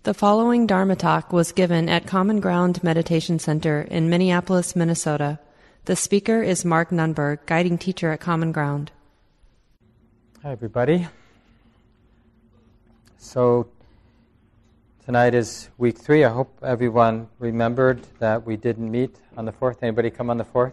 The following Dharma talk was given at Common Ground Meditation Center in Minneapolis, Minnesota. The speaker is Mark Nunberg, guiding teacher at Common Ground. Hi, everybody. So tonight is week 3. I hope everyone remembered that we didn't meet on the 4th. Anybody come on the 4th?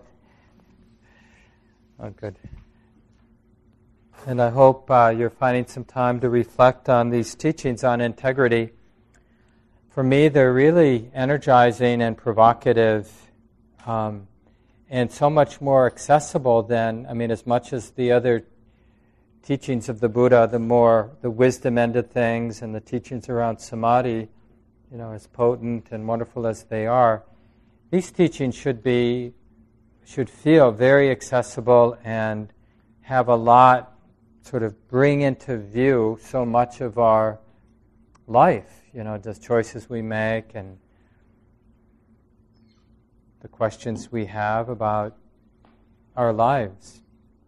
Oh, good. And I hope you're finding some time to reflect on these teachings on integrity. For me, they're really energizing and provocative, and so much more accessible than, as much as the other teachings of the Buddha, the wisdom-ended things and the teachings around samadhi, as potent and wonderful as they are, these teachings should feel very accessible and have a lot, sort of bring into view so much of our life, the choices we make and the questions we have about our lives.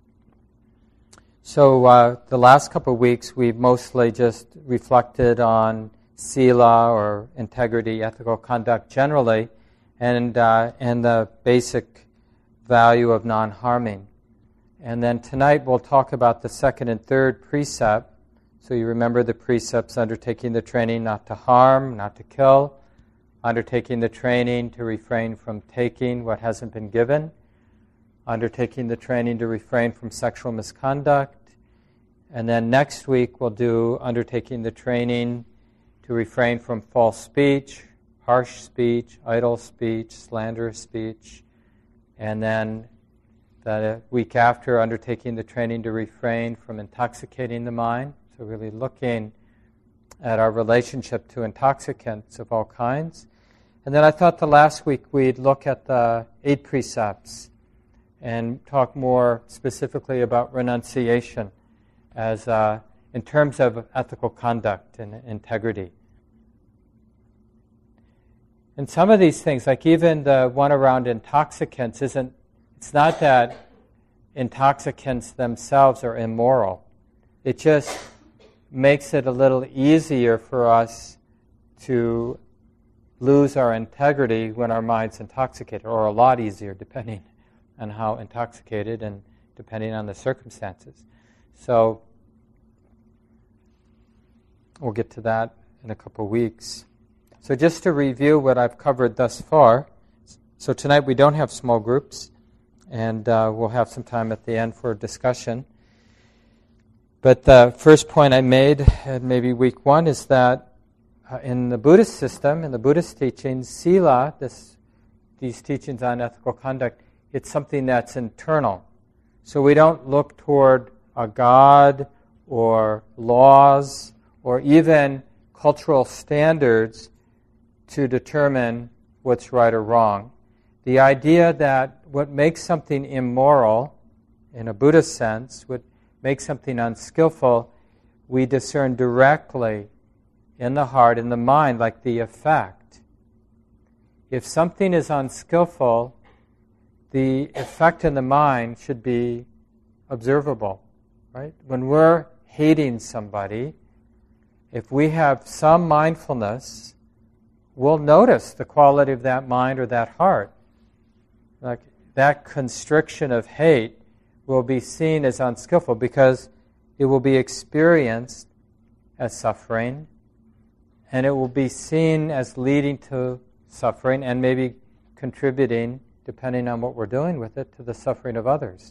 So the last couple of weeks we've mostly just reflected on sila, or integrity, ethical conduct generally, and the basic value of non-harming. And then tonight we'll talk about the second and third precept. So you remember the precepts: undertaking the training not to harm, not to kill, undertaking the training to refrain from taking what hasn't been given, undertaking the training to refrain from sexual misconduct, and then next week we'll do undertaking the training to refrain from false speech, harsh speech, idle speech, slanderous speech, and then the week after, undertaking the training to refrain from intoxicating the mind. So really looking at our relationship to intoxicants of all kinds. And then I thought the last week we'd look at the 8 precepts and talk more specifically about renunciation as in terms of ethical conduct and integrity. And some of these things, like even the one around intoxicants, it's not that intoxicants themselves are immoral. It just makes it a little easier for us to lose our integrity when our mind's intoxicated, or a lot easier depending on how intoxicated and depending on the circumstances. So we'll get to that in a couple of weeks. So just to review what I've covered thus far, so tonight we don't have small groups, and we'll have some time at the end for discussion. But the first point I made, at maybe week 1, is that in the Buddhist system, in the Buddhist teachings, sila, these teachings on ethical conduct, it's something that's internal. So we don't look toward a god or laws or even cultural standards to determine what's right or wrong. The idea that what makes something immoral, in a Buddhist sense, what makes something unskillful, we discern directly in the heart, in the mind, like the effect. If something is unskillful, the effect in the mind should be observable, right? When we're hating somebody, if we have some mindfulness, we'll notice the quality of that mind or that heart. Like that constriction of hate will be seen as unskillful because it will be experienced as suffering, and it will be seen as leading to suffering and maybe contributing, depending on what we're doing with it, to the suffering of others.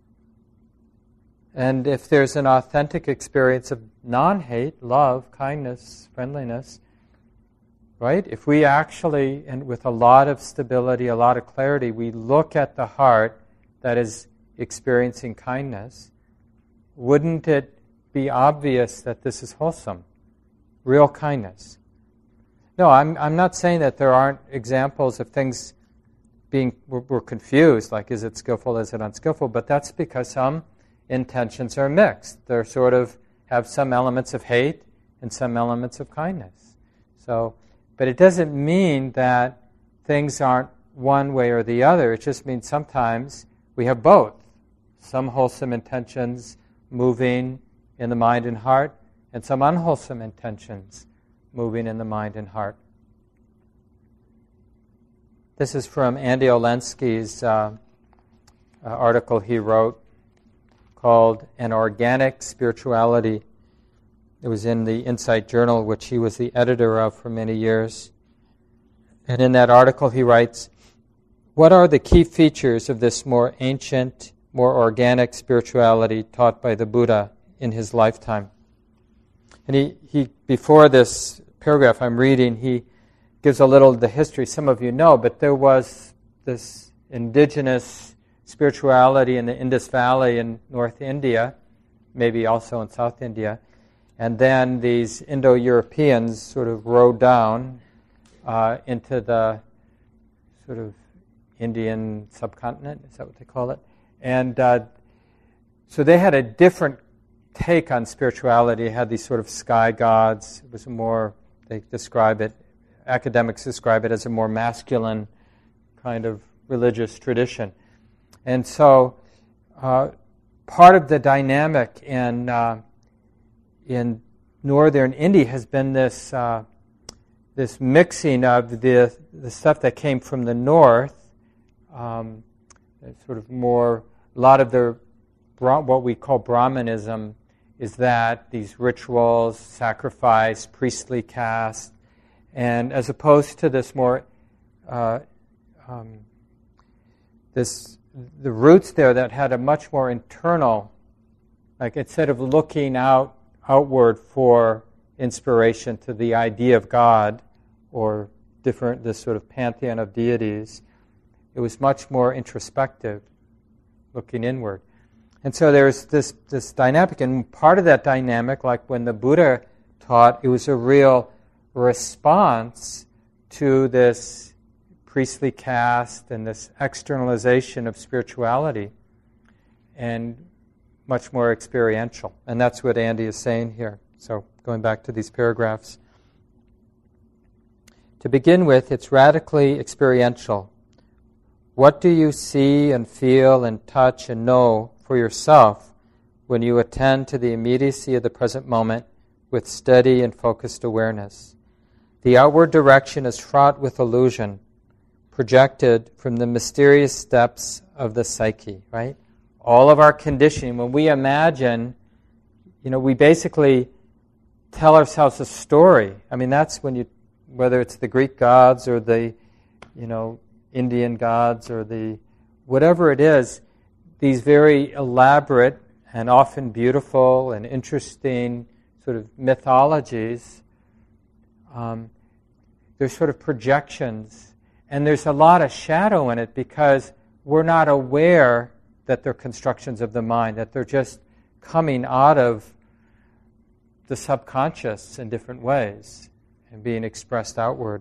And if there's an authentic experience of non-hate, love, kindness, friendliness, right? If we actually, and with a lot of stability, a lot of clarity, we look at the heart that is experiencing kindness, wouldn't it be obvious that this is wholesome, real kindness? No, I'm not saying that there aren't examples of things we're confused, like is it skillful, is it unskillful, but that's because some intentions are mixed. They're sort of have some elements of hate and some elements of kindness. But it doesn't mean that things aren't one way or the other. It just means sometimes we have both. Some wholesome intentions moving in the mind and heart, and some unwholesome intentions moving in the mind and heart. This is from Andy Olenski's article he wrote called An Organic Spirituality. It was in the Insight Journal, which he was the editor of for many years. And in that article he writes, "What are the key features of this more ancient, more organic spirituality taught by the Buddha in his lifetime?" And he before this paragraph I'm reading, he gives a little of the history. Some of you know, but there was this indigenous spirituality in the Indus Valley in North India, maybe also in South India, and then these Indo-Europeans sort of rode down into the sort of Indian subcontinent, is that what they call it? And so they had a different take on spirituality. They had these sort of sky gods. It was more, they describe it, academics describe it as a more masculine kind of religious tradition. And so part of the dynamic in northern India has been this this mixing of the stuff that came from the north, sort of more, a lot of the what we call Brahmanism is that these rituals, sacrifice, priestly caste, and as opposed to this more the roots there that had a much more internal, like instead of looking outward for inspiration to the idea of God or this sort of pantheon of deities, it was much more introspective, looking inward. And so there's this dynamic, and part of that dynamic, like when the Buddha taught, it was a real response to this priestly caste and this externalization of spirituality, and much more experiential. And that's what Andy is saying here. So going back to these paragraphs. To begin with, it's radically experiential. What do you see and feel and touch and know for yourself when you attend to the immediacy of the present moment with steady and focused awareness? The outward direction is fraught with illusion, projected from the mysterious steps of the psyche, right? All of our conditioning, when we imagine, we basically tell ourselves a story. I mean, that's when whether it's the Greek gods or the, Indian gods or the, whatever it is, these very elaborate and often beautiful and interesting sort of mythologies, they're sort of projections. And there's a lot of shadow in it because we're not aware that they're constructions of the mind, that they're just coming out of the subconscious in different ways and being expressed outward.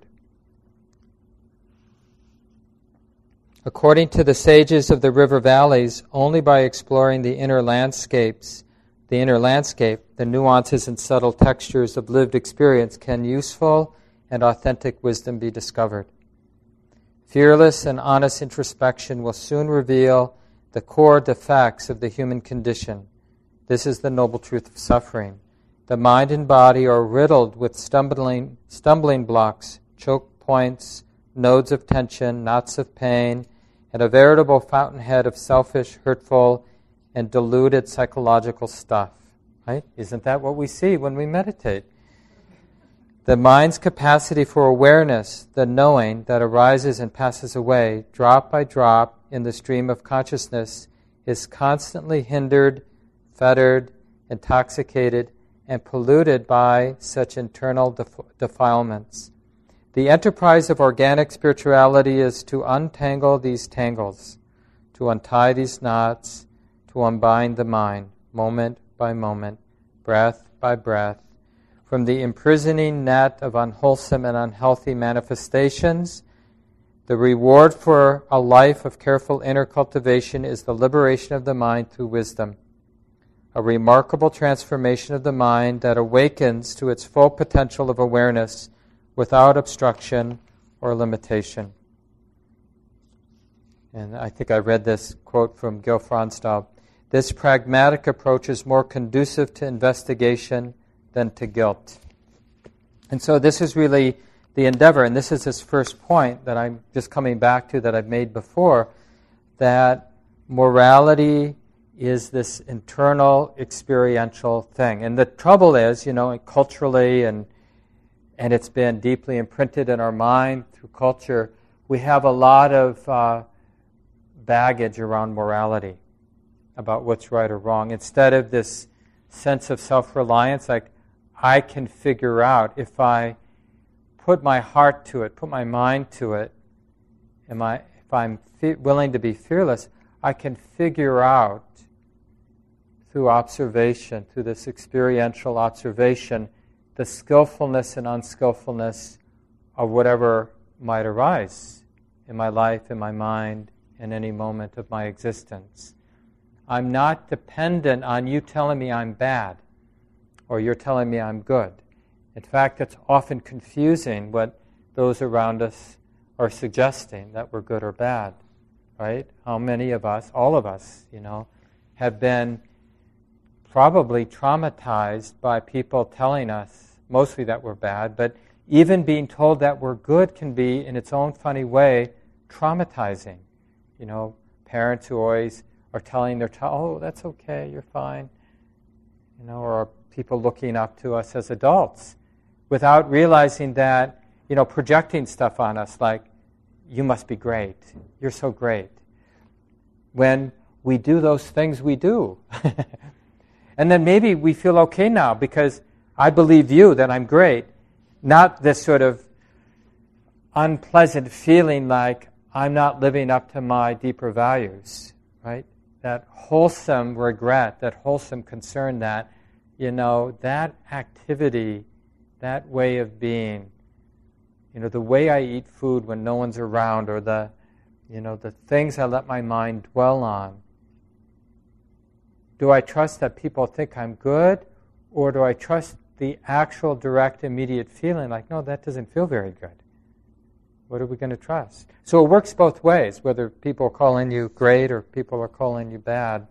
According to the sages of the river valleys, only by exploring the inner landscape, the nuances and subtle textures of lived experience, can useful and authentic wisdom be discovered. Fearless and honest introspection will soon reveal the core defects of the human condition. This is the noble truth of suffering. The mind and body are riddled with stumbling blocks, choke points, nodes of tension, knots of pain, and a veritable fountainhead of selfish, hurtful, and deluded psychological stuff. Right? Isn't that what we see when we meditate? The mind's capacity for awareness, the knowing that arises and passes away, drop by drop in the stream of consciousness, is constantly hindered, fettered, intoxicated, and polluted by such internal defilements. The enterprise of organic spirituality is to untangle these tangles, to untie these knots, to unbind the mind, moment by moment, breath by breath, from the imprisoning net of unwholesome and unhealthy manifestations. The reward for a life of careful inner cultivation is the liberation of the mind through wisdom, a remarkable transformation of the mind that awakens to its full potential of awareness without obstruction or limitation. And I think I read this quote from Gil Fronsdal. This pragmatic approach is more conducive to investigation than to guilt. And so this is really the endeavor, and this is this first point that I'm just coming back to that I've made before, that morality is this internal experiential thing. And the trouble is, culturally, and it's been deeply imprinted in our mind through culture, we have a lot of baggage around morality, about what's right or wrong. Instead of this sense of self-reliance, like I can figure out, if I put my heart to it, put my mind to it, if I'm willing to be fearless, I can figure out through observation, through this experiential observation, the skillfulness and unskillfulness of whatever might arise in my life, in my mind, in any moment of my existence. I'm not dependent on you telling me I'm bad or you're telling me I'm good. In fact, it's often confusing what those around us are suggesting, that we're good or bad, right? How many of us, all of us, have been probably traumatized by people telling us mostly that we're bad, but even being told that we're good can be, in its own funny way, traumatizing. Parents who always are telling their child, oh, that's okay, you're fine, or people looking up to us as adults without realizing that, projecting stuff on us like, you must be great, you're so great. When we do those things, we do. And then maybe we feel okay now because I believe you that I'm great, not this sort of unpleasant feeling like I'm not living up to my deeper values, right? That wholesome regret, that wholesome concern that, that activity, that way of being, the way I eat food when no one's around, or the things I let my mind dwell on. Do I trust that people think I'm good, or do I trust the actual direct, immediate feeling like, no, that doesn't feel very good? What are we going to trust? So it works both ways, whether people are calling you great or people are calling you bad.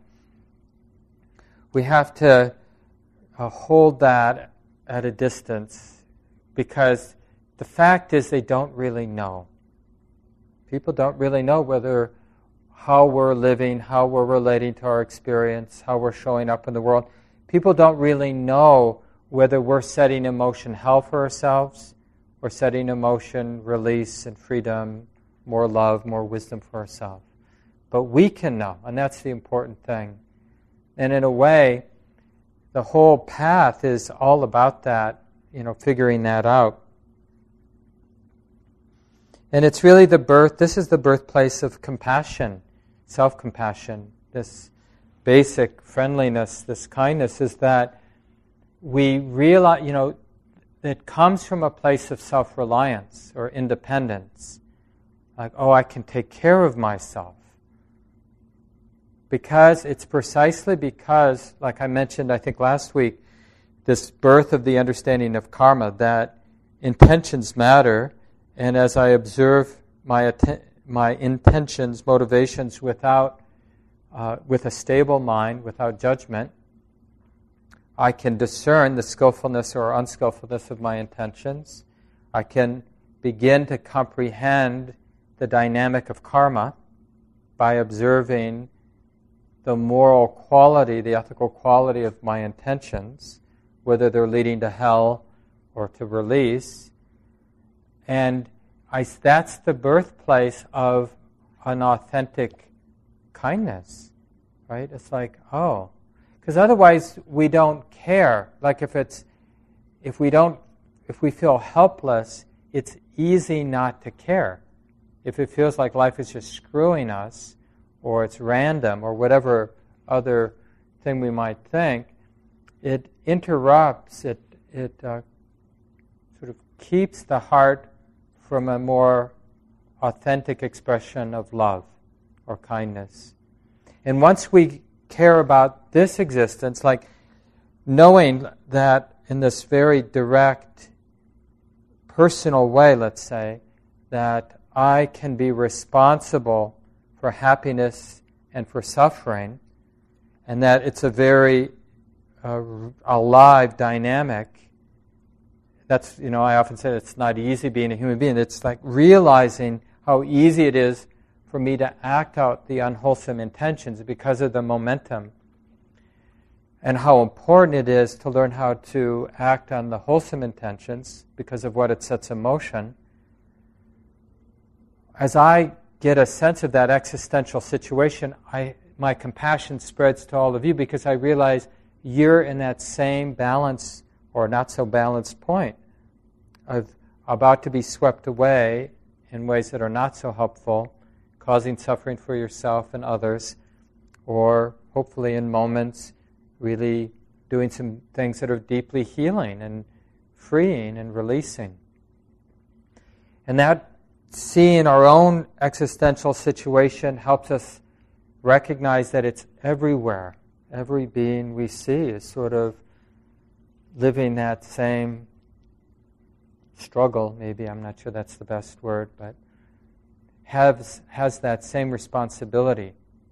We have to hold that at a distance, because the fact is they don't really know. People don't really know how we're living, how we're relating to our experience, how we're showing up in the world. People don't really know whether we're setting in motion hell for ourselves, or setting in motion release and freedom, more love, more wisdom for ourselves. But we can know, and that's the important thing. And in a way, the whole path is all about that, figuring that out. And it's really this is the birthplace of compassion, self-compassion, this basic friendliness, this kindness, is that we realize, it comes from a place of self-reliance or independence. Like, oh, I can take care of myself. It's precisely because, like I mentioned, I think last week, this birth of the understanding of karma, that intentions matter, and as I observe my intentions, motivations with a stable mind, without judgment, I can discern the skillfulness or unskillfulness of my intentions. I can begin to comprehend the dynamic of karma by observing the moral quality, the ethical quality of my intentions, whether they're leading to hell or to release. And that's the birthplace of an authentic kindness, right? It's like, oh, because otherwise we don't care. Like if we feel helpless, it's easy not to care. If it feels like life is just screwing us, or it's random, or whatever other thing we might think, it interrupts, it sort of keeps the heart from a more authentic expression of love or kindness. And once we care about this existence, like knowing that in this very direct, personal way, let's say, that I can be responsible for happiness and for suffering, and that it's a very alive dynamic, that's, I often say it's not easy being a human being. It's like realizing how easy it is for me to act out the unwholesome intentions because of the momentum, and how important it is to learn how to act on the wholesome intentions because of what it sets in motion. As I get a sense of that existential situation, my compassion spreads to all of you because I realize you're in that same balance or not so balanced point of about to be swept away in ways that are not so helpful, causing suffering for yourself and others, or hopefully in moments really doing some things that are deeply healing and freeing and releasing. And that seeing our own existential situation helps us recognize that it's everywhere. Every being we see is sort of living that same struggle, maybe, I'm not sure that's the best word, but has that same responsibility.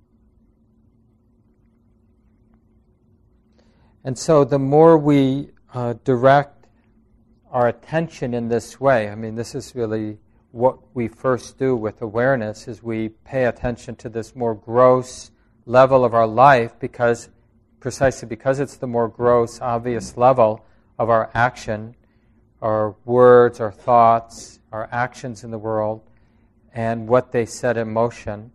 And so the more we direct our attention in this way, this is really what we first do with awareness, is we pay attention to this more gross level of our life precisely because it's the more gross, obvious level of our action, our words, our thoughts, our actions in the world, and what they set in motion.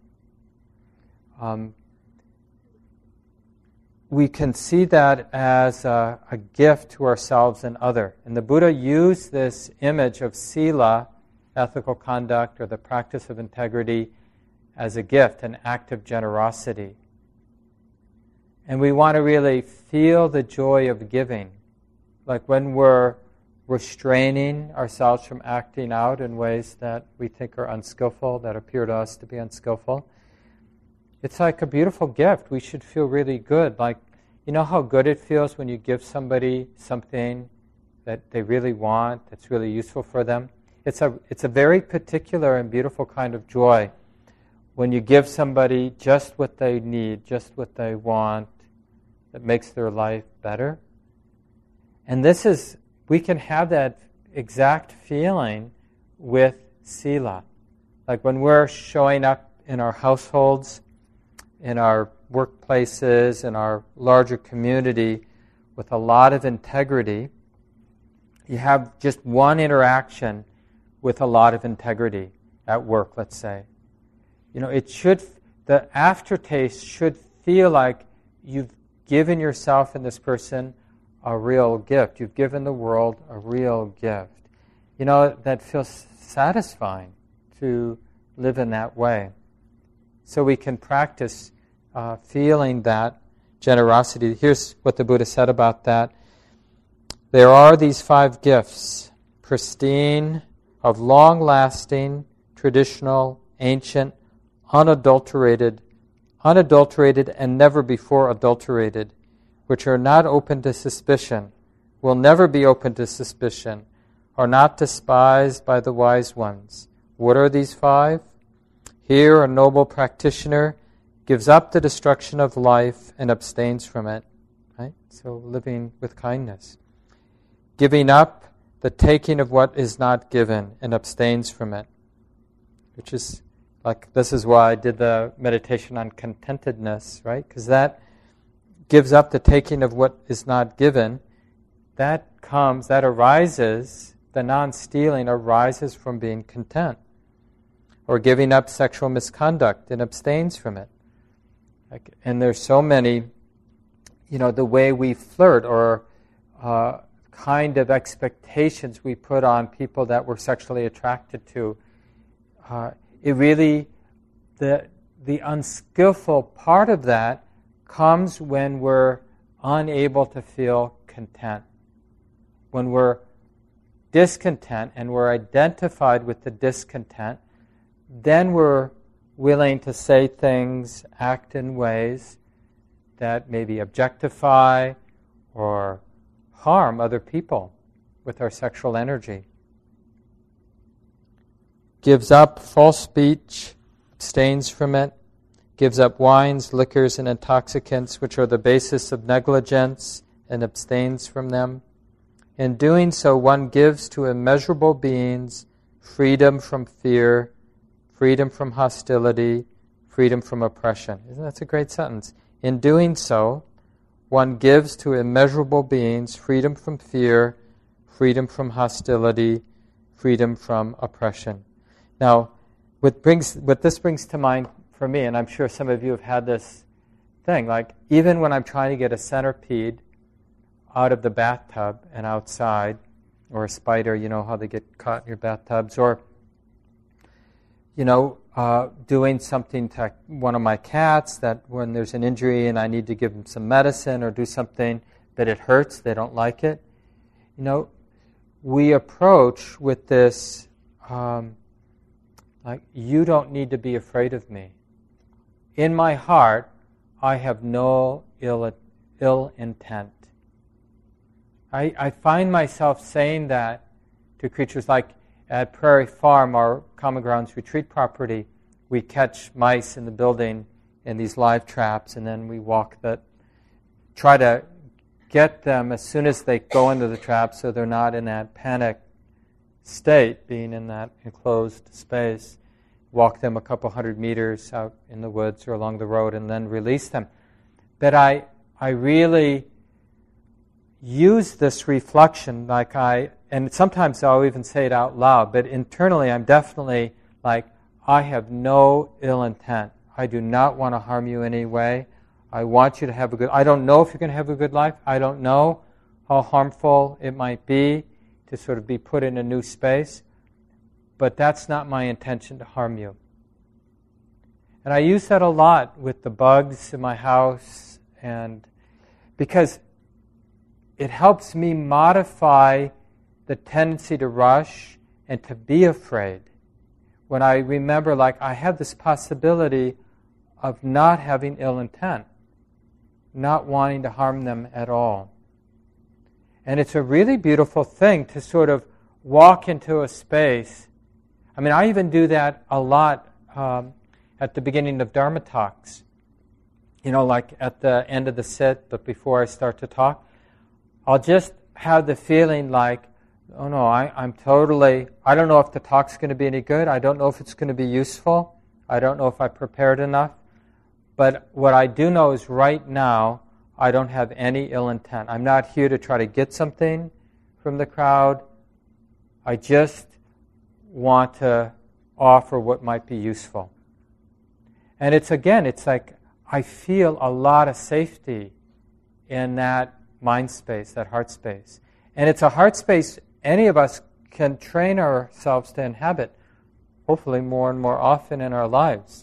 We can see that as a gift to ourselves and other. And the Buddha used this image of sila, ethical conduct, or the practice of integrity, as a gift, an act of generosity. And we want to really feel the joy of giving. Like when we're restraining ourselves from acting out in ways that we think are unskillful, that appear to us to be unskillful. It's like a beautiful gift. We should feel really good. Like, you know how good it feels when you give somebody something that they really want, that's really useful for them? It's a very particular and beautiful kind of joy when you give somebody just what they need, just what they want, that makes their life better. And we can have that exact feeling with sila. Like when we're showing up in our households, in our workplaces, in our larger community with a lot of integrity, you have just one interaction with a lot of integrity at work, let's say. The aftertaste should feel like you've given yourself and this person a real gift. You've given the world a real gift. That feels satisfying to live in that way. So we can practice feeling that generosity. Here's what the Buddha said about that. There are these 5 gifts, pristine, of long-lasting, traditional, ancient, unadulterated, and never before adulterated, which are not open to suspicion, will never be open to suspicion, are not despised by the wise ones. What are these 5? Here a noble practitioner gives up the destruction of life and abstains from it. Right? So living with kindness. Giving up the taking of what is not given and abstains from it. Which is this is why I did the meditation on contentedness, right? Because that gives up the taking of what is not given. The non-stealing arises from being content. Or giving up sexual misconduct and abstains from it. And there's so many, the way we flirt or kind of expectations we put on people that we're sexually attracted to. The unskillful part of that comes when we're unable to feel content. When we're discontent and we're identified with the discontent, then we're willing to say things, act in ways that maybe objectify or harm other people with our sexual energy. Gives up false speech, abstains from it, gives up wines, liquors, and intoxicants, which are the basis of negligence, and abstains from them. In doing so, one gives to immeasurable beings freedom from fear, freedom from hostility, freedom from oppression. Isn't that a great sentence? In doing so, one gives to immeasurable beings freedom from fear, freedom from hostility, freedom from oppression. Now, what this brings to mind for me, and I'm sure some of you have had this thing, like even when I'm trying to get a centipede out of the bathtub and outside, or a spider, you know how they get caught in your bathtubs, or doing something to one of my cats that when there's an injury and I need to give them some medicine or do something, but it hurts, they don't like it. We approach with this, like, you don't need to be afraid of me. In my heart, I have no ill intent. I find myself saying that to creatures like at Prairie Farm, our Common Grounds retreat property. We catch mice in the building in these live traps, and then we try to get them as soon as they go into the trap so they're not in that panic state, being in that enclosed space. Walk them a couple hundred meters out in the woods or along the road and then release them. But I really use this reflection, and sometimes I'll even say it out loud, but internally I'm definitely like, I have no ill intent. I do not want to harm you in any way. I want you to have I don't know if you're going to have a good life. I don't know how harmful it might be to sort of be put in a new space, but that's not my intention to harm you. And I use that a lot with the bugs in my house, and because it helps me modify the tendency to rush and to be afraid. When I remember, like, I have this possibility of not having ill intent, not wanting to harm them at all. And it's a really beautiful thing to sort of walk into a space. I mean, I even do that a lot at the beginning of Dharma talks. Like at the end of the sit, but before I start to talk, I'll just have the feeling like, oh no, I don't know if the talk's going to be any good. I don't know if it's going to be useful. I don't know if I prepared enough. But what I do know is right now, I don't have any ill intent. I'm not here to try to get something from the crowd. I just want to offer what might be useful. And it's like I feel a lot of safety in that mind space, that heart space. And it's a heart space any of us can train ourselves to inhabit, hopefully more and more often in our lives.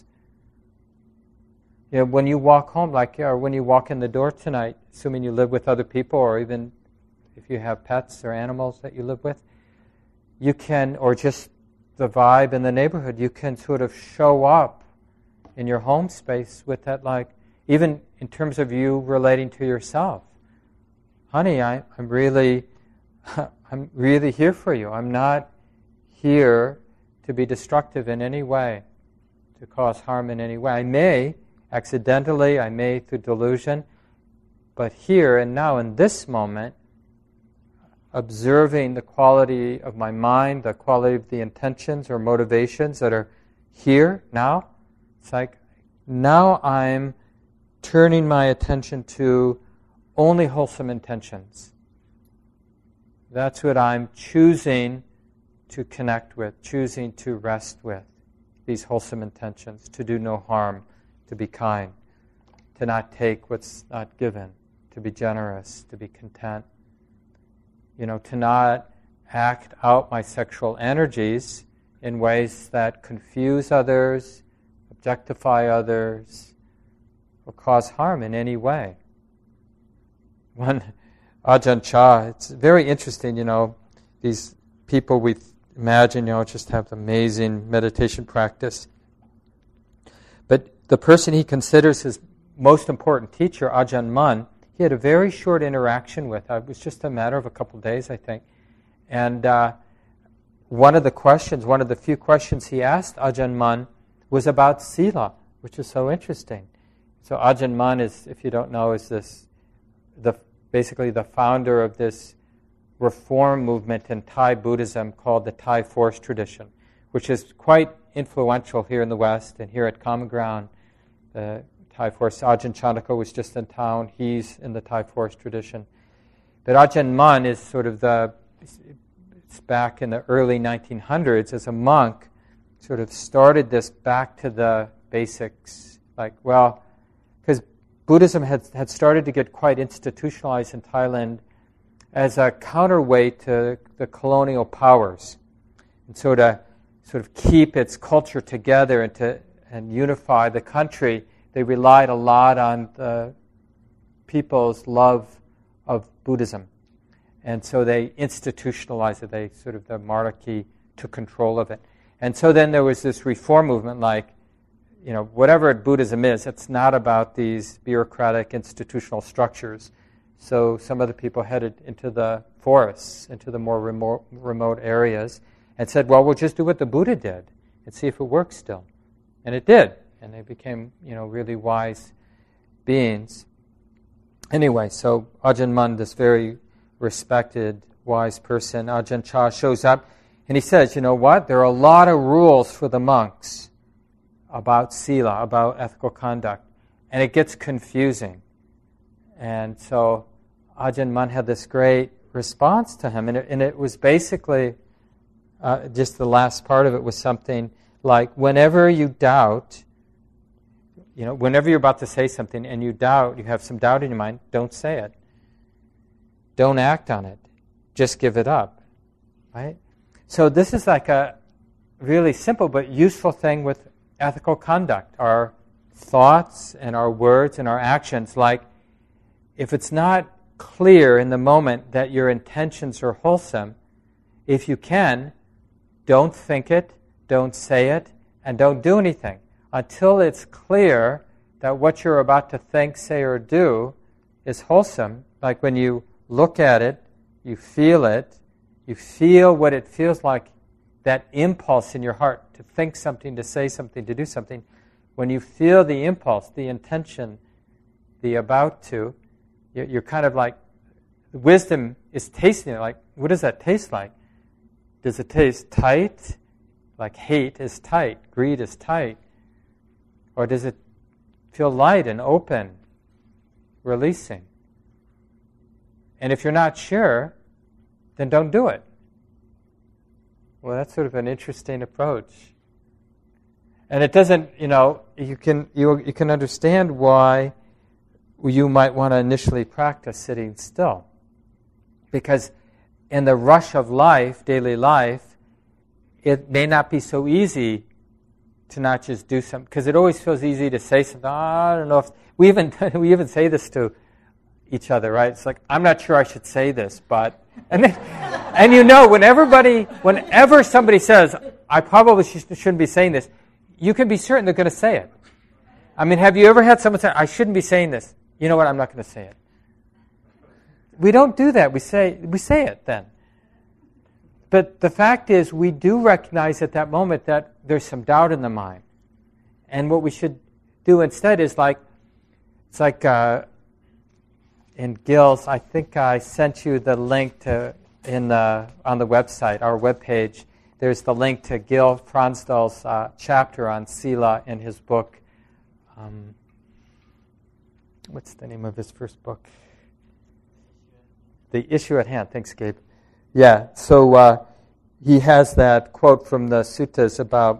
When you walk home, or when you walk in the door tonight, assuming you live with other people, or even if you have pets or animals that you live with, you can, or just the vibe in the neighborhood, you can sort of show up in your home space with that, even in terms of you relating to yourself. Honey, I'm really here for you. I'm not here to be destructive in any way, to cause harm in any way. I may accidentally, I may through delusion, but here and now in this moment, observing the quality of my mind, the quality of the intentions or motivations that are here now, it's like now I'm turning my attention to only wholesome intentions. That's what I'm choosing to connect with, choosing to rest with, these wholesome intentions, to do no harm, to be kind, to not take what's not given, to be generous, to be content, to not act out my sexual energies in ways that confuse others, objectify others, or cause harm in any way. One Ajahn Chah, it's very interesting, these people we imagine, just have amazing meditation practice. But the person he considers his most important teacher, Ajahn Mun, he had a very short interaction with. It was just a matter of a couple days, I think. And one of the few questions he asked Ajahn Mun was about sila, which is so interesting. So Ajahn Mun is, if you don't know, is basically the founder of this reform movement in Thai Buddhism called the Thai Forest tradition, which is quite influential here in the West and here at Common Ground. The Thai Forest, Ajahn Chandaka was just in town. He's in the Thai Forest tradition. But Ajahn Mun is sort of it's back in the early 1900s as a monk, sort of started this back to the basics. Because Buddhism had started to get quite institutionalized in Thailand as a counterweight to the colonial powers. And so to sort of keep its culture together and unify the country, they relied a lot on the people's love of Buddhism. And so they institutionalized it. The monarchy took control of it. And so then there was this reform movement whatever Buddhism is, it's not about these bureaucratic institutional structures. So some of the people headed into the forests, into the more remote areas, and said, well, we'll just do what the Buddha did and see if it works still. And it did. And they became, really wise beings. Anyway, so Ajahn Mun, this very respected, wise person, Ajahn Chah shows up, and he says, you know what? There are a lot of rules for the monks about sila, about ethical conduct, and it gets confusing. And so Ajahn Mun had this great response to him, and it was basically, just the last part of it was something like, whenever you doubt, whenever you're about to say something and you have some doubt in your mind, don't say it. Don't act on it. Just give it up. Right? So this is like a really simple but useful thing with ethical conduct. Our thoughts and our words and our actions, like if it's not clear in the moment that your intentions are wholesome, if you can, don't think it, don't say it, and don't do anything until it's clear that what you're about to think, say, or do is wholesome. Like when you look at it, you feel what it feels like, that impulse in your heart to think something, to say something, to do something. When you feel the impulse, the intention, the about to, you're kind of like, wisdom is tasting it. Like, what does that taste like? Does it taste tight? Like hate is tight, greed is tight. Or does it feel light and open, releasing? And if you're not sure, then don't do it. Well, that's sort of an interesting approach. And it doesn't, you can understand why you might want to initially practice sitting still. Because in the rush of life, daily life, it may not be so easy to not just do something. Because it always feels easy to say something. I don't know if... We even say this to each other, right? It's like, I'm not sure I should say this, but... And whenever somebody says, I probably shouldn't be saying this, you can be certain they're going to say it. I mean, have you ever had someone say, I shouldn't be saying this? You know what? I'm not going to say it. We don't do that. We say it then. But the fact is, we do recognize at that moment that there's some doubt in the mind. And what we should do instead is it's like in Gil's, I think I sent you the link on the website, our webpage. There's the link to Gil Fronsdal's chapter on Sila in his book. What's the name of his first book? The Issue at Hand. Thanks, Gabe. Yeah, so he has that quote from the suttas about,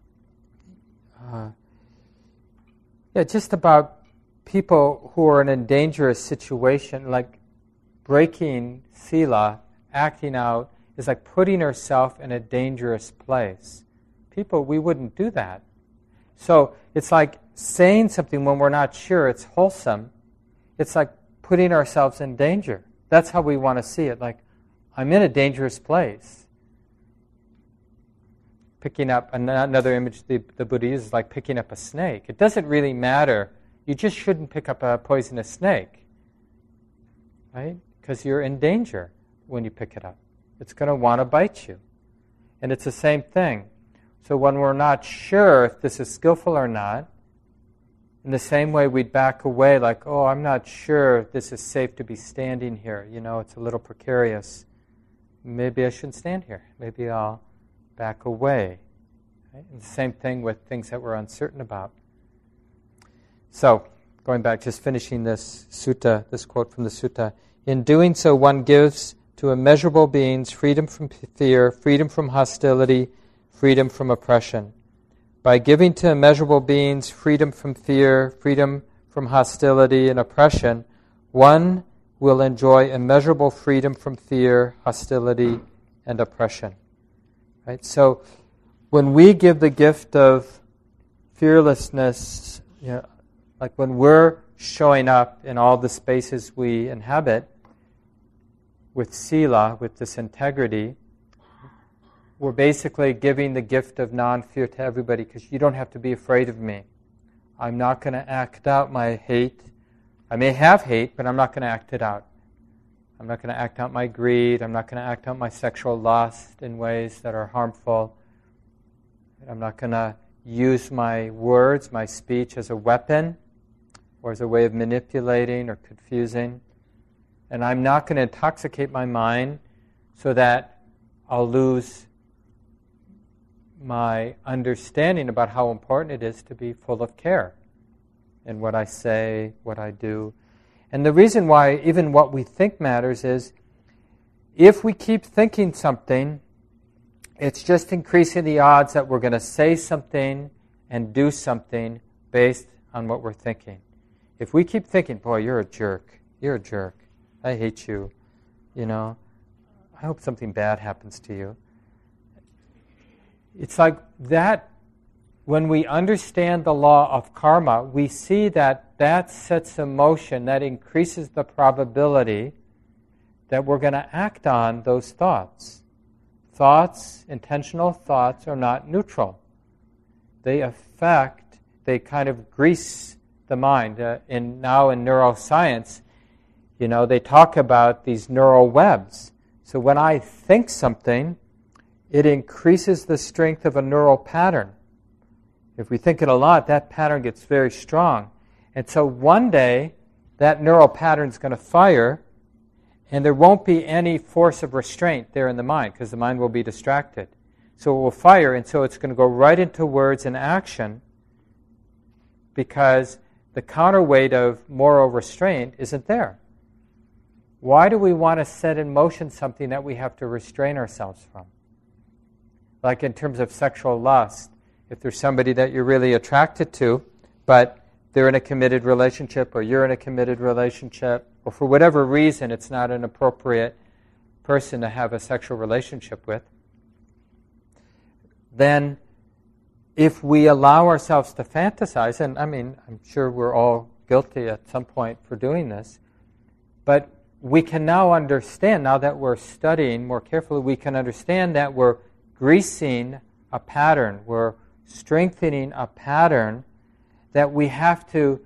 just about people who are in a dangerous situation, like breaking sila, acting out, is like putting yourself in a dangerous place. People, we wouldn't do that. So it's like saying something when we're not sure it's wholesome. It's like putting ourselves in danger. That's how we want to see it. Like, I'm in a dangerous place. Picking up another image the Buddha uses is like picking up a snake. It doesn't really matter. You just shouldn't pick up a poisonous snake, right? Because you're in danger when you pick it up. It's going to want to bite you. And it's the same thing. So when we're not sure if this is skillful or not, in the same way we'd back away like, oh, I'm not sure if this is safe to be standing here. It's a little precarious. maybe I shouldn't stand here. Maybe I'll back away. Right? And the same thing with things that we're uncertain about. So, going back, just finishing this sutta, this quote from the sutta. In doing so, one gives to immeasurable beings freedom from fear, freedom from hostility, freedom from oppression. By giving to immeasurable beings freedom from fear, freedom from hostility and oppression, one will enjoy immeasurable freedom from fear, hostility, and oppression. Right? So, when we give the gift of fearlessness, like when we're showing up in all the spaces we inhabit with sila, with this integrity, we're basically giving the gift of non-fear to everybody, because you don't have to be afraid of me. I'm not going to act out my hate. I may have hate, but I'm not going to act it out. I'm not going to act out my greed. I'm not going to act out my sexual lust in ways that are harmful. I'm not going to use my words, my speech as a weapon or as a way of manipulating or confusing. And I'm not going to intoxicate my mind so that I'll lose my understanding about how important it is to be full of care in what I say, what I do. And the reason why even what we think matters is if we keep thinking something, it's just increasing the odds that we're going to say something and do something based on what we're thinking. If we keep thinking, boy, you're a jerk, I hate you, I hope something bad happens to you. It's like that, when we understand the law of karma, we see that sets in motion, that increases the probability that we're going to act on those thoughts. Thoughts, intentional thoughts, are not neutral. They kind of grease the mind. Now in neuroscience, they talk about these neural webs. So when I think something, it increases the strength of a neural pattern. If we think it a lot, that pattern gets very strong. And so one day, that neural pattern is going to fire, and there won't be any force of restraint there in the mind, because the mind will be distracted. So it will fire, and so it's going to go right into words and action, because the counterweight of moral restraint isn't there. Why do we want to set in motion something that we have to restrain ourselves from? Like in terms of sexual lust, if there's somebody that you're really attracted to, but they're in a committed relationship, or you're in a committed relationship, or for whatever reason it's not an appropriate person to have a sexual relationship with, then if we allow ourselves to fantasize, and I'm sure we're all guilty at some point for doing this, but we can now understand, now that we're studying more carefully, we can understand that we're greasing a pattern, we're strengthening a pattern that we have to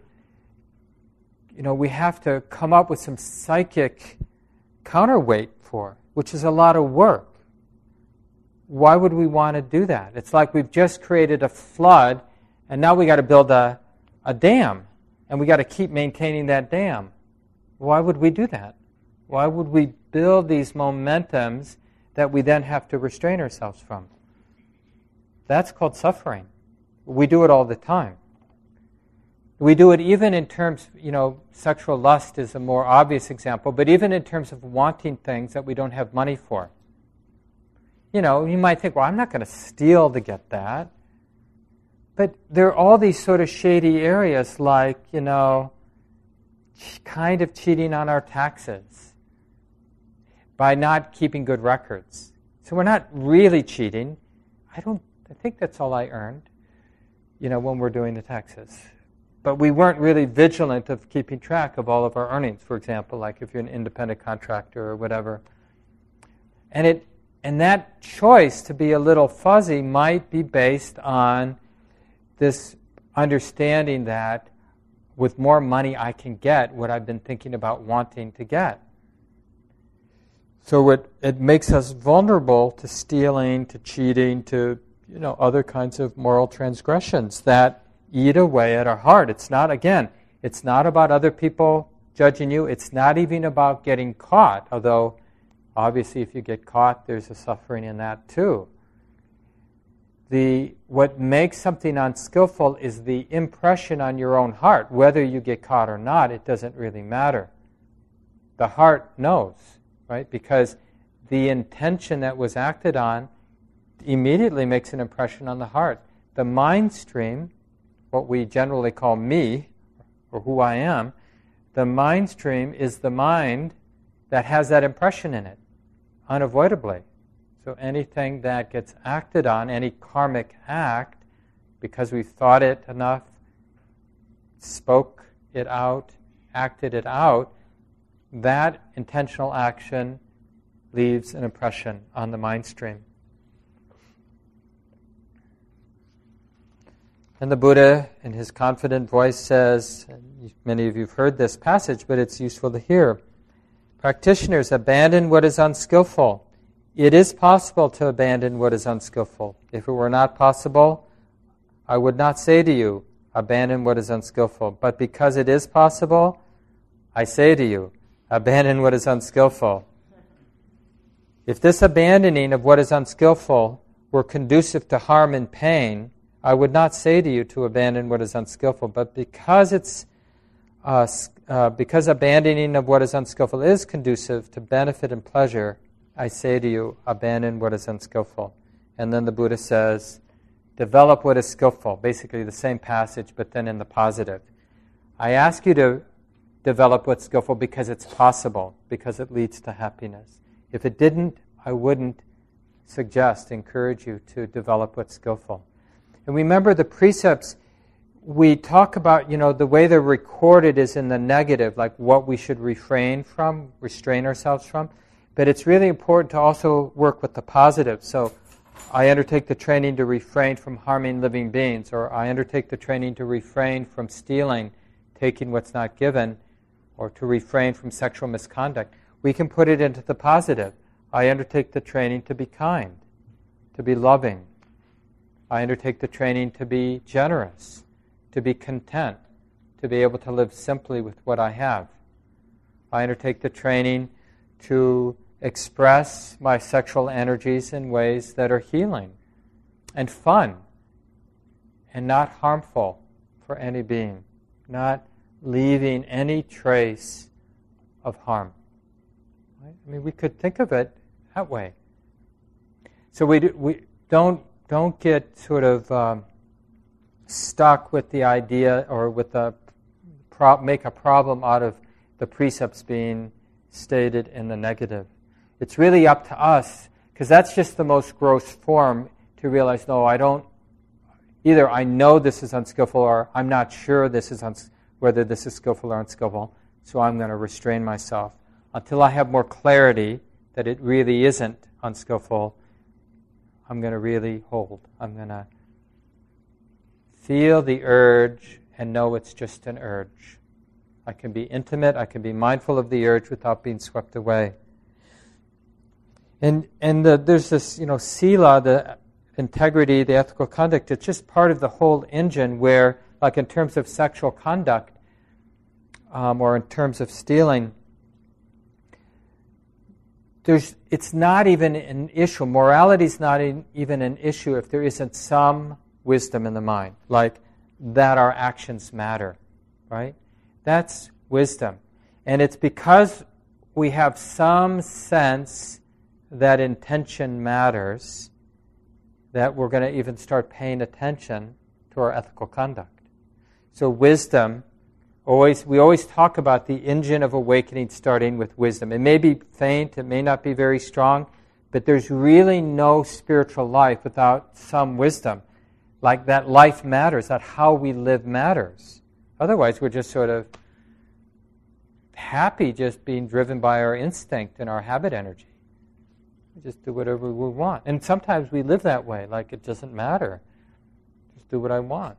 come up with some psychic counterweight for, which is a lot of work. Why would we want to do that? It's like we've just created a flood, and now we got to build a dam, and we got to keep maintaining that dam. Why would we do that? Why would we build these momentums that we then have to restrain ourselves from? That's called suffering. We do it all the time. We do it even in terms, sexual lust is a more obvious example, but even in terms of wanting things that we don't have money for. You might think, well, I'm not going to steal to get that. But there are all these sort of shady areas like, kind of cheating on our taxes by not keeping good records. So we're not really cheating. I think that's all I earned, when we're doing the taxes. But we weren't really vigilant of keeping track of all of our earnings, for example, like if you're an independent contractor or whatever. And that choice to be a little fuzzy might be based on this understanding that with more money I can get what I've been thinking about wanting to get. So it makes us vulnerable to stealing, to cheating, to other kinds of moral transgressions that eat away at our heart. It's not about other people judging you. It's not even about getting caught, although Obviously, if you get caught, there's a suffering in that too. What makes something unskillful is the impression on your own heart. Whether you get caught or not, it doesn't really matter. The heart knows, right? Because the intention that was acted on immediately makes an impression on the heart. The mind stream, what we generally call me, or who I am, the mind stream is the mind that has that impression in it, unavoidably. So anything that gets acted on, any karmic act, because we've thought it enough, spoke it out, acted it out, that intentional action leaves an impression on the mind stream. And the Buddha, in his confident voice, says, and many of you have heard this passage, but it's useful to hear, practitioners, abandon what is unskillful. It is possible to abandon what is unskillful. If it were not possible, I would not say to you, abandon what is unskillful. But because it is possible, I say to you, abandon what is unskillful. If this abandoning of what is unskillful were conducive to harm and pain, I would not say to you to abandon what is unskillful. But because because abandoning of what is unskillful is conducive to benefit and pleasure, I say to you, abandon what is unskillful. And then the Buddha says, develop what is skillful. Basically the same passage, but then in the positive. I ask you to develop what's skillful because it's possible, because it leads to happiness. If it didn't, I wouldn't encourage you to develop what's skillful. And remember the precepts, we talk about, the way they're recorded is in the negative, like what we should restrain ourselves from. But it's really important to also work with the positive. So I undertake the training to refrain from harming living beings, or I undertake the training to refrain from stealing, taking what's not given, or to refrain from sexual misconduct. We can put it into the positive. I undertake the training to be kind, to be loving. I undertake the training to be generous, to be content, to be able to live simply with what I have. I undertake the training to express my sexual energies in ways that are healing and fun and not harmful for any being, not leaving any trace of harm. Right? I mean, we could think of it that way. So we don't get sort of stuck with the idea or with make a problem out of the precepts being stated in the negative. It's really up to us, because that's just the most gross form, to realize, no, either I know this is unskillful, or I'm not sure whether this is skillful or unskillful, so I'm going to restrain myself. Until I have more clarity that it really isn't unskillful, I'm going to really hold. I'm going to feel the urge and know it's just an urge. I can be intimate, I can be mindful of the urge without being swept away. And there's this, sila, the integrity, the ethical conduct. It's just part of the whole engine where, like in terms of sexual conduct, or in terms of stealing, it's not even an issue. Morality is not even an issue if there isn't some wisdom in the mind, like that our actions matter, right? That's wisdom. And it's because we have some sense that intention matters that we're going to even start paying attention to our ethical conduct. So wisdom, we always talk about the engine of awakening starting with wisdom. It may be faint, it may not be very strong, but there's really no spiritual life without some wisdom. Like that life matters, that how we live matters. Otherwise, we're just sort of happy just being driven by our instinct and our habit energy. We just do whatever we want. And sometimes we live that way, like it doesn't matter. Just do what I want.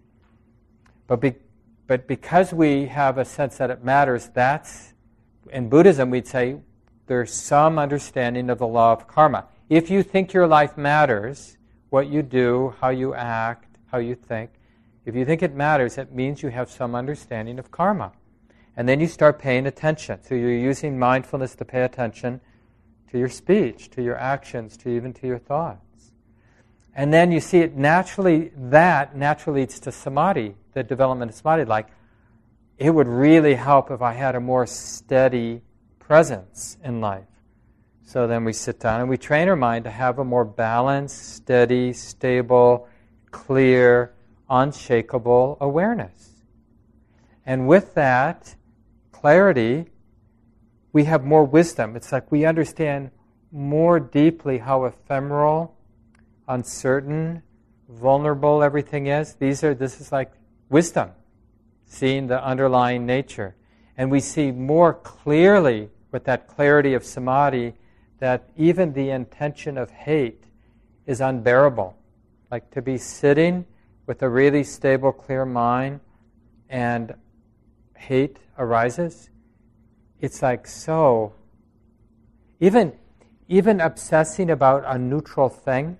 But because we have a sense that it matters, that's, in Buddhism we'd say, there's some understanding of the law of karma. If you think your life matters, what you do, how you act, how you think, if you think it matters, it means you have some understanding of karma. And then you start paying attention. So you're using mindfulness to pay attention to your speech, to your actions, to even to your thoughts. And then you see it naturally leads to samadhi, the development of samadhi. Like, it would really help if I had a more steady presence in life. So then we sit down and we train our mind to have a more balanced, steady, stable, clear, unshakable awareness. And with that clarity, we have more wisdom. It's like we understand more deeply how ephemeral, uncertain, vulnerable everything is. This is like wisdom, seeing the underlying nature. And we see more clearly with that clarity of samadhi that even the intention of hate is unbearable. Like to be sitting with a really stable, clear mind and hate arises, it's like so. Even obsessing about a neutral thing,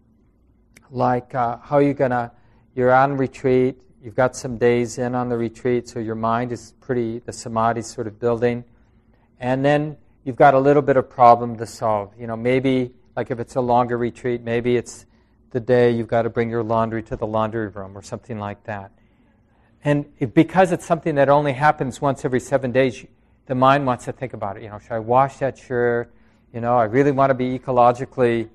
like how you're on retreat, you've got some days in on the retreat, so your mind is the samadhi's sort of building, and then you've got a little bit of problem to solve. Maybe, like if it's a longer retreat, maybe it's the day you've got to bring your laundry to the laundry room or something like that. And because it's something that only happens once every 7 days, the mind wants to think about it. Should I wash that shirt? I really want to be ecologically,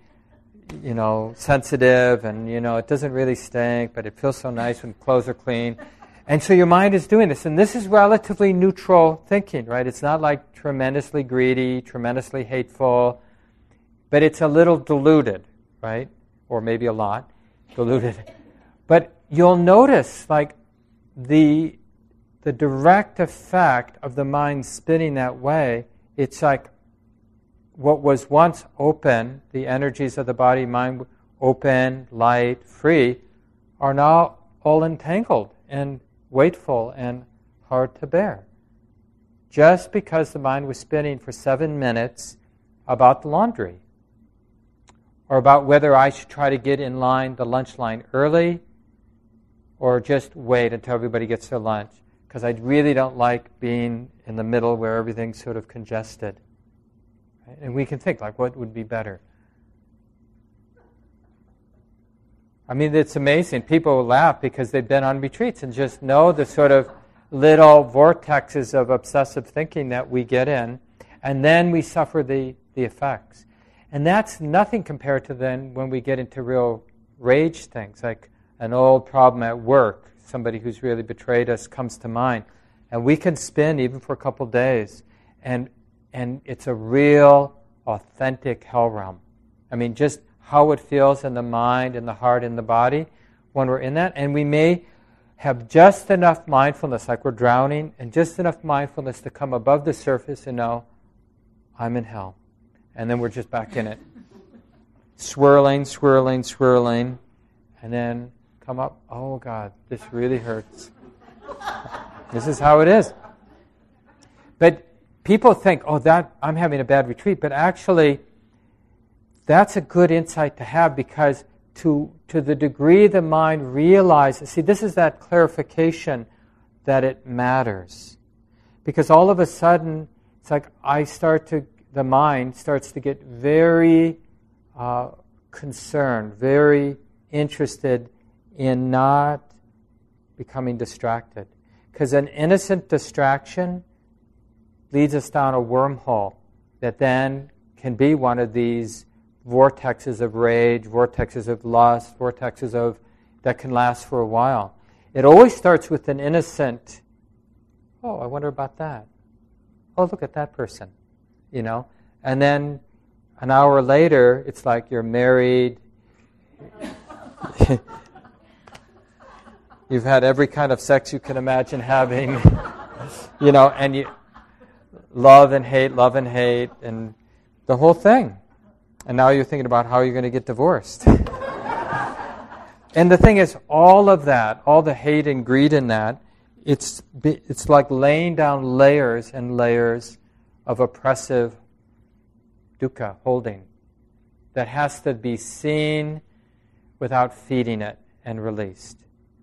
sensitive, and, it doesn't really stink, but it feels so nice when clothes are clean. And so your mind is doing this. And this is relatively neutral thinking, right? It's not like tremendously greedy, tremendously hateful, but it's a little diluted, right? Or maybe a lot diluted. But you'll notice, like, the direct effect of the mind spinning that way, it's like what was once open, the energies of the body, mind, open, light, free, are now all entangled and weightful and hard to bear. Just because the mind was spinning for 7 minutes about the laundry, or about whether I should try to get in line, the lunch line, early, or just wait until everybody gets their lunch, because I really don't like being in the middle where everything's sort of congested. Right? And we can think, like, what would be better? I mean, it's amazing. People laugh because they've been on retreats and just know the sort of little vortexes of obsessive thinking that we get in, and then we suffer the effects. And that's nothing compared to then when we get into real rage things, like an old problem at work, somebody who's really betrayed us comes to mind, and we can spin even for a couple days, and it's a real, authentic hell realm. I mean, just how it feels in the mind, in the heart, in the body when we're in that, and we may have just enough mindfulness, like we're drowning, and just enough mindfulness to come above the surface and know, I'm in hell. And then we're just back in it. Swirling, swirling, swirling, and then come up, oh God, this really hurts. This is how it is. But people think, that I'm having a bad retreat, but actually that's a good insight to have, because to the degree the mind realizes, see, this is that clarification that it matters. Because all of a sudden, it's like the mind starts to get very concerned, very interested in not becoming distracted. Because an innocent distraction leads us down a wormhole that then can be one of these vortexes of rage, vortexes of lust, vortexes that can last for a while. It always starts with an innocent, I wonder about that. Oh, look at that person, And then an hour later, it's like you're married. You've had every kind of sex you can imagine having, and you love and hate, and the whole thing. And now you're thinking about how you're going to get divorced. And the thing is, all of that, all the hate and greed in that, it's like laying down layers and layers of oppressive dukkha, holding, that has to be seen without feeding it and released.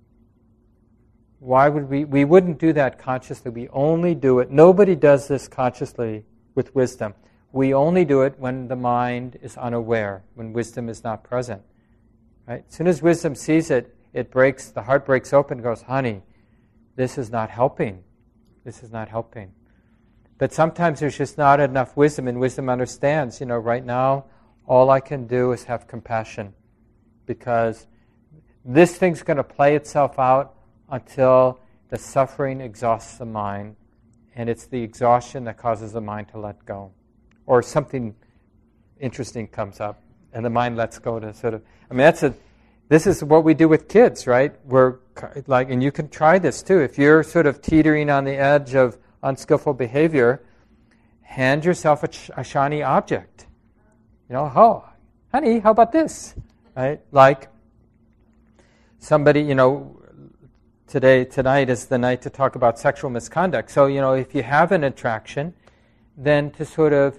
Why would we wouldn't do that consciously. We only do it. Nobody does this consciously with wisdom. We only do it when the mind is unaware, when wisdom is not present. Right? As soon as wisdom sees it, the heart breaks open and goes, honey, this is not helping. This is not helping. But sometimes there's just not enough wisdom, and wisdom understands, right now, all I can do is have compassion, because this thing's going to play itself out until the suffering exhausts the mind, and it's the exhaustion that causes the mind to let go. Or something interesting comes up, and the mind lets go to sort of... this is what we do with kids, right? And you can try this too. If you're sort of teetering on the edge of unskillful behavior, hand yourself a shiny object. Honey, how about this? Right? Like somebody, tonight is the night to talk about sexual misconduct. So, if you have an attraction, then to sort of,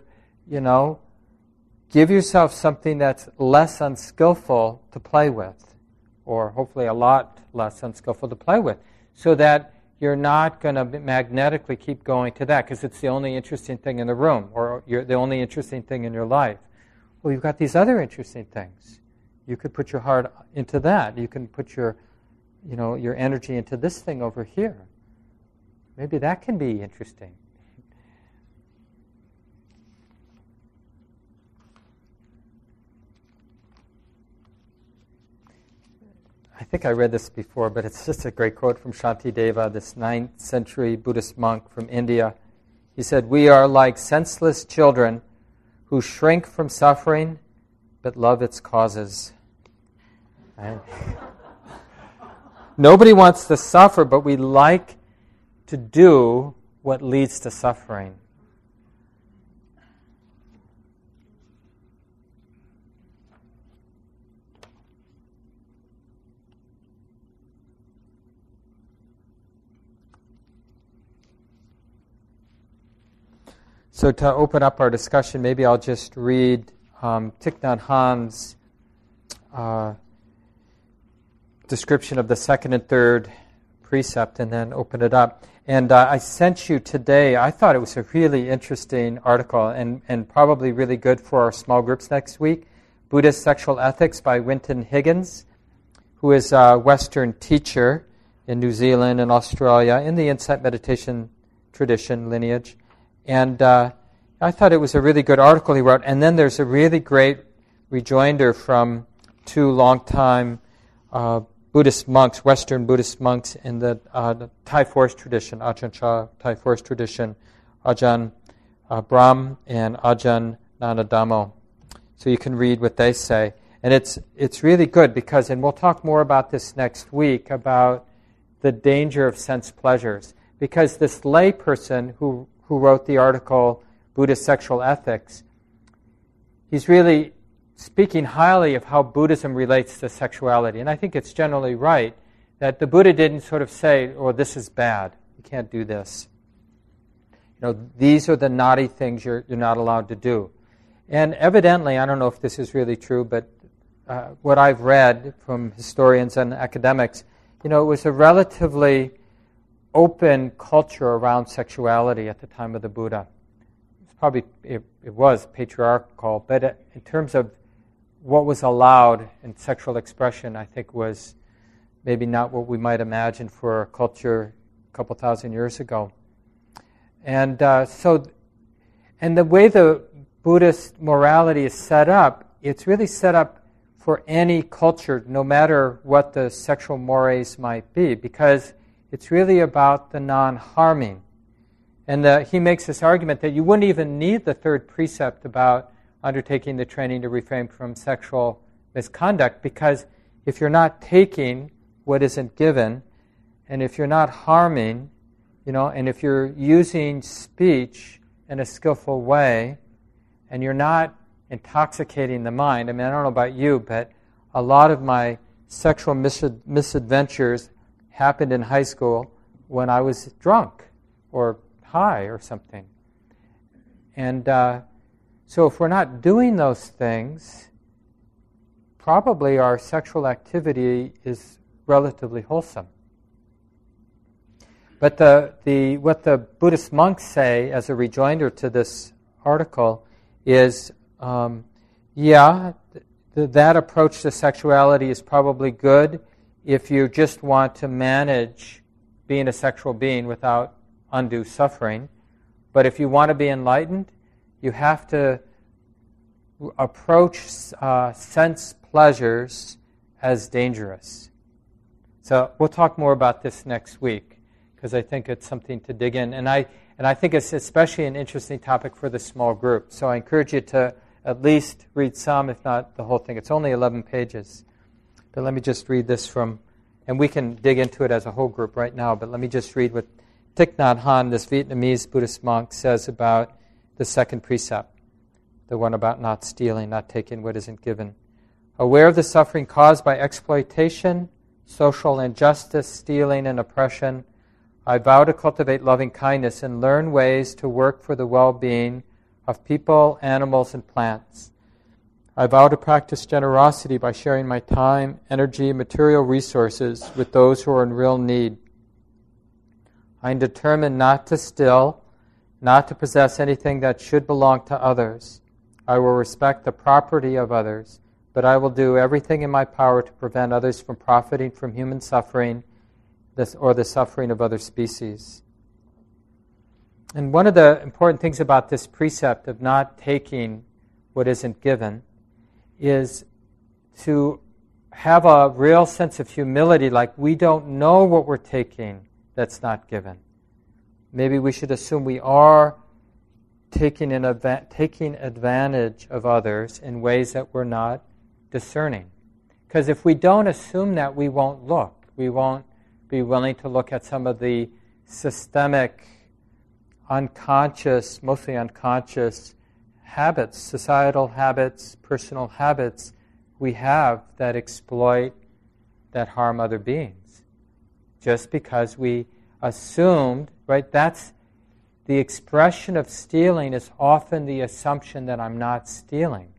give yourself something that's less unskillful to play with, or hopefully a lot less unskillful to play with, so that you're not going to magnetically keep going to that because it's the only interesting thing in the room, or you're the only interesting thing in your life. Well, you've got these other interesting things. You could put your heart into that. You can put your energy into this thing over here. Maybe that can be interesting. I think I read this before, but it's just a great quote from Shantideva, this 9th century Buddhist monk from India. He said, "We are like senseless children who shrink from suffering but love its causes." Right? Nobody wants to suffer, but we like to do what leads to suffering. So to open up our discussion, maybe I'll just read Thich Nhat Hanh's description of the second and third precept and then open it up. And I sent you today, I thought it was a really interesting article and probably really good for our small groups next week, Buddhist Sexual Ethics by Winton Higgins, who is a Western teacher in New Zealand and Australia in the Insight Meditation tradition lineage. And I thought it was a really good article he wrote. And then there's a really great rejoinder from two longtime Buddhist monks, Western Buddhist monks in the Thai forest tradition, Ajahn Chah Thai forest tradition, Ajahn Brahm and Ajahn Nanadamo. So you can read what they say. And it's really good because, and we'll talk more about this next week, about the danger of sense pleasures. Because this lay person who wrote the article, Buddhist Sexual Ethics, he's really speaking highly of how Buddhism relates to sexuality. And I think it's generally right that the Buddha didn't sort of say, oh, this is bad, you can't do this. These are the naughty things you're not allowed to do. And evidently, I don't know if this is really true, but what I've read from historians and academics, it was a relatively open culture around sexuality at the time of the Buddha. It was patriarchal, but in terms of what was allowed in sexual expression, I think was maybe not what we might imagine for a culture a couple thousand years ago. And and the way the Buddhist morality is set up, it's really set up for any culture, no matter what the sexual mores might be, because it's really about the non-harming. And he makes this argument that you wouldn't even need the third precept about undertaking the training to refrain from sexual misconduct, because if you're not taking what isn't given, and if you're not harming, and if you're using speech in a skillful way, and you're not intoxicating the mind. I don't know about you, but a lot of my sexual misadventures happened in high school when I was drunk or high or something. And so if we're not doing those things, probably our sexual activity is relatively wholesome. But what the Buddhist monks say as a rejoinder to this article is, that approach to sexuality is probably good if you just want to manage being a sexual being without undue suffering. But if you want to be enlightened, you have to approach sense pleasures as dangerous. So we'll talk more about this next week, because I think it's something to dig in. And I think it's especially an interesting topic for the small group. So I encourage you to at least read some, if not the whole thing. It's only 11 pages. But let me just read this from, and we can dig into it as a whole group right now, but let me just read what Thich Nhat Hanh, this Vietnamese Buddhist monk, says about the second precept, the one about not stealing, not taking what isn't given. Aware of the suffering caused by exploitation, social injustice, stealing, and oppression, I vow to cultivate loving kindness and learn ways to work for the well-being of people, animals, and plants. I vow to practice generosity by sharing my time, energy, and material resources with those who are in real need. I am determined not to steal, not to possess anything that should belong to others. I will respect the property of others, but I will do everything in my power to prevent others from profiting from human suffering or the suffering of other species. And one of the important things about this precept of not taking what isn't given is to have a real sense of humility, like we don't know what we're taking that's not given. Maybe we should assume we are taking advantage of others in ways that we're not discerning. Because if we don't assume that, we won't look. We won't be willing to look at some of the systemic, unconscious, mostly unconscious habits, societal habits, personal habits we have that exploit, that harm other beings. Just because we assumed, right, that's the expression of stealing is often the assumption that I'm not stealing.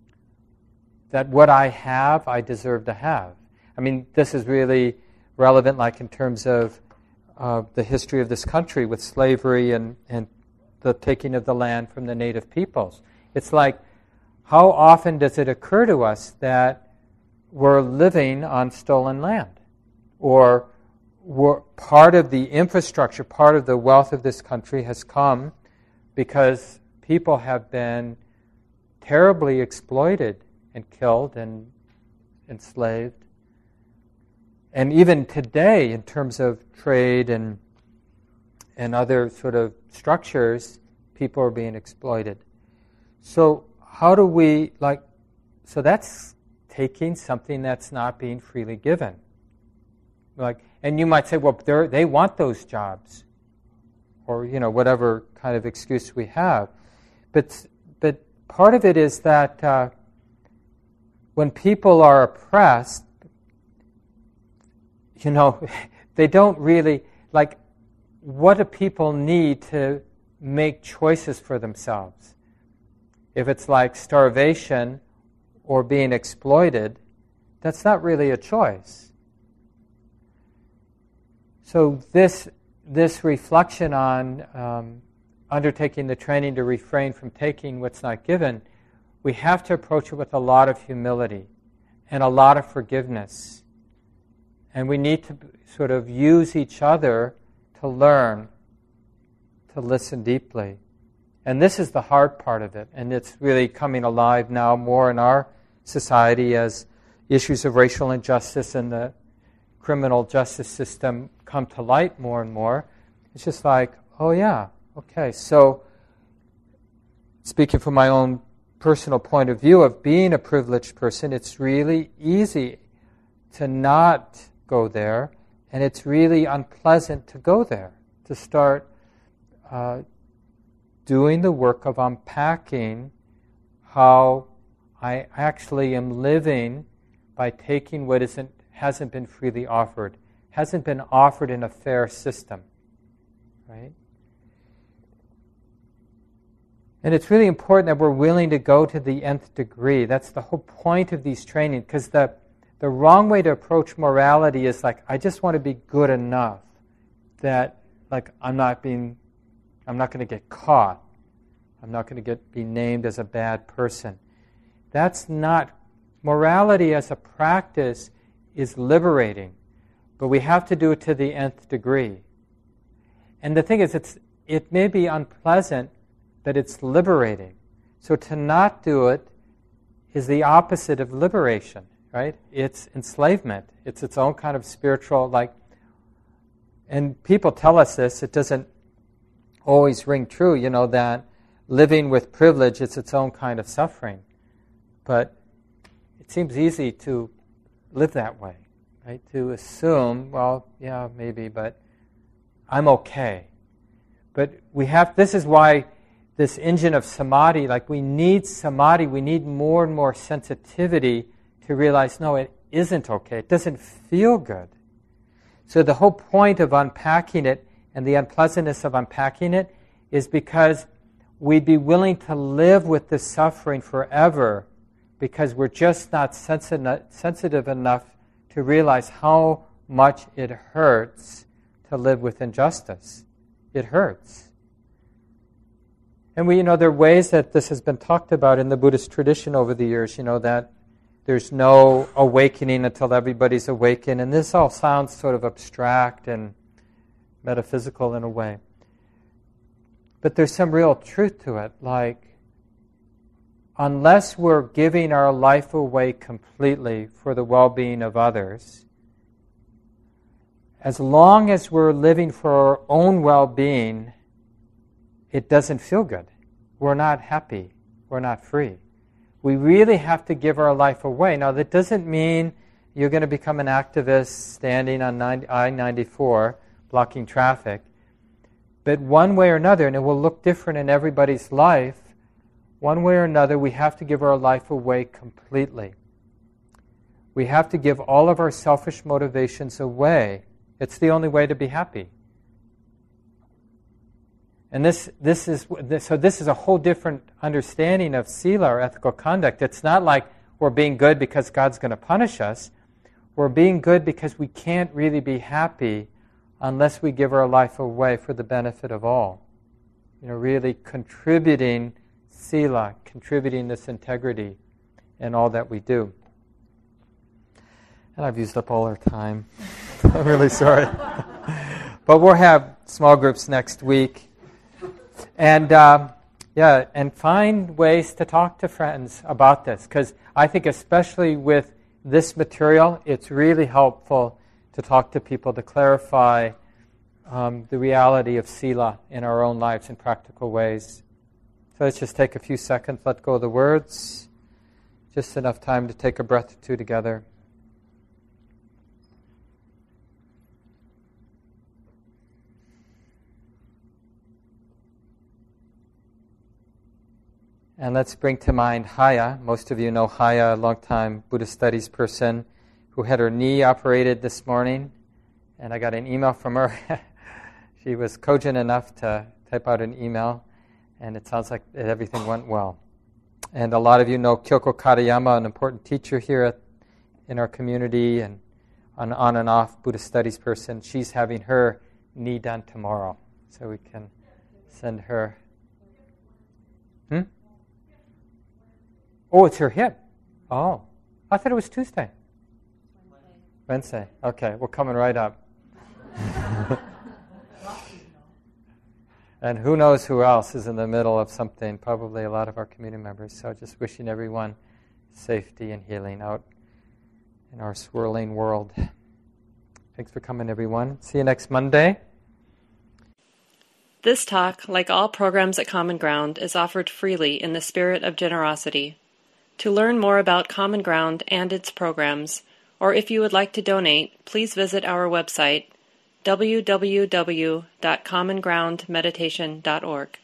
That what I have, I deserve to have. I mean, this is really relevant, like in terms of the history of this country with slavery and the taking of the land from the native peoples. It's like, how often does it occur to us that we're living on stolen land? Or part of the infrastructure, part of the wealth of this country has come because people have been terribly exploited and killed and enslaved. And even today, in terms of trade and other sort of structures, people are being exploited. So how do we, so that's taking something that's not being freely given. And you might say, well, they want those jobs, or whatever kind of excuse we have. But part of it is that when people are oppressed, they don't really, what do people need to make choices for themselves? If it's like starvation or being exploited, that's not really a choice. So this reflection on undertaking the training to refrain from taking what's not given, we have to approach it with a lot of humility and a lot of forgiveness. And we need to sort of use each other to learn, to listen deeply. And this is the hard part of it. And it's really coming alive now more in our society as issues of racial injustice and the criminal justice system come to light more and more. It's just like, oh yeah, okay. So speaking from my own personal point of view of being a privileged person, it's really easy to not go there, and it's really unpleasant to go there, to start doing the work of unpacking how I actually am living by taking what hasn't been freely offered, hasn't been offered in a fair system, right? And it's really important that we're willing to go to the nth degree. That's the whole point of these trainings, because the wrong way to approach morality is like, I just want to be good enough that I'm not going to get caught. I'm not going to be named as a bad person. That's not, morality as a practice is liberating, but we have to do it to the nth degree. And the thing is, it may be unpleasant, but it's liberating. So to not do it is the opposite of liberation, right? It's enslavement. It's its own kind of spiritual, and people tell us this, it doesn't always ring true, that living with privilege is its own kind of suffering. But it seems easy to live that way, right? To assume, well, yeah, maybe, but I'm okay. But this is why this engine of samadhi, we need samadhi, we need more and more sensitivity to realize, no, it isn't okay. It doesn't feel good. So the whole point of unpacking it and the unpleasantness of unpacking it is because we'd be willing to live with the suffering forever because we're just not sensitive enough to realize how much it hurts to live with injustice. It hurts. And there are ways that this has been talked about in the Buddhist tradition over the years, that there's no awakening until everybody's awakened. And this all sounds sort of abstract and metaphysical in a way. But there's some real truth to it, unless we're giving our life away completely for the well-being of others, as long as we're living for our own well-being, it doesn't feel good. We're not happy. We're not free. We really have to give our life away. Now, that doesn't mean you're going to become an activist standing on I-94 blocking traffic. But one way or another, and it will look different in everybody's life, one way or another, we have to give our life away completely. We have to give all of our selfish motivations away. It's the only way to be happy. And this is a whole different understanding of sila, or ethical conduct. It's not like we're being good because God's going to punish us. We're being good because we can't really be happy unless we give our life away for the benefit of all. Really contributing sila, contributing this integrity in all that we do. And I've used up all our time. I'm really sorry. But we'll have small groups next week. And and find ways to talk to friends about this. Because I think especially with this material, it's really helpful to talk to people to clarify the reality of sila in our own lives in practical ways. So let's just take a few seconds, let go of the words. Just enough time to take a breath or two together. And let's bring to mind Haya. Most of you know Haya, a long-time Buddhist studies person who had her knee operated this morning. And I got an email from her. She was cogent enough to type out an email. And it sounds like everything went well. And a lot of you know Kyoko Katayama, an important teacher here in our community and an on and off Buddhist studies person. She's having her knee done tomorrow. So we can send her... Oh, it's her hip. Oh. I thought it was Tuesday. Wednesday. Okay, we're coming right up. And who knows who else is in the middle of something, probably a lot of our community members. So just wishing everyone safety and healing out in our swirling world. Thanks for coming, everyone. See you next Monday. This talk, like all programs at Common Ground, is offered freely in the spirit of generosity. To learn more about Common Ground and its programs, or if you would like to donate, please visit our website, www.commongroundmeditation.org.